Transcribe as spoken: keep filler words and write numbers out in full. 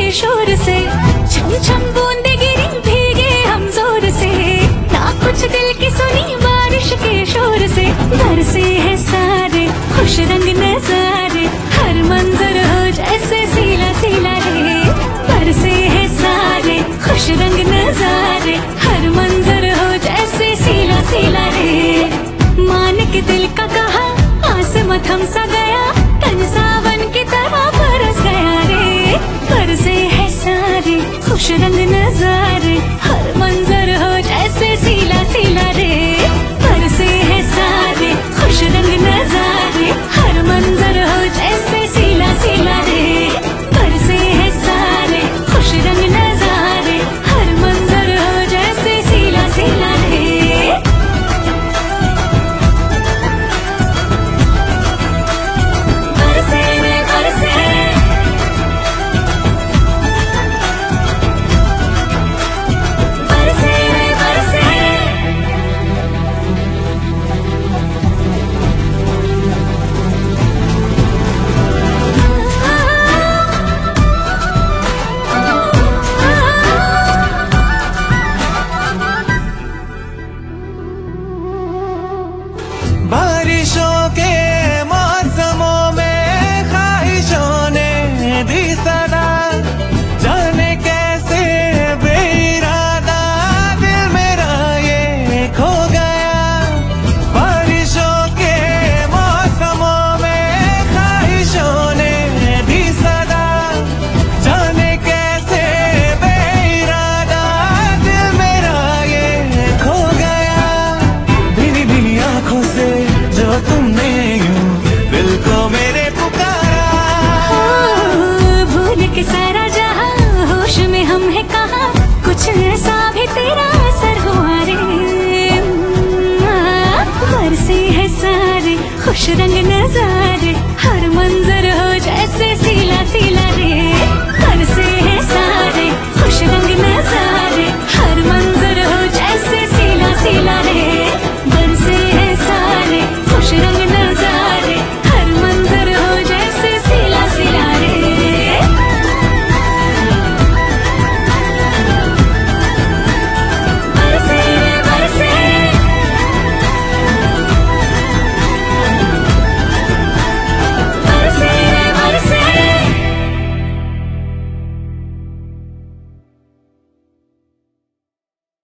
शोर से, छम छम बूंदे गिरी भीगे हम जोर से, ना कुछ दिल की सुनी बारिश के शोर से। बरसे है सारे खुश रंग नजारे, हर मंजर हो जैसे सीला सीला रे। बरसे है सारे खुश रंग नजारे, हर मंजर हो जैसे सीला सीला रे। मान के दिल का कहा आसमां थम सा गया, तन सावन की तरह बरस गया रे। बरसे है सारे खुश रंग नजारे।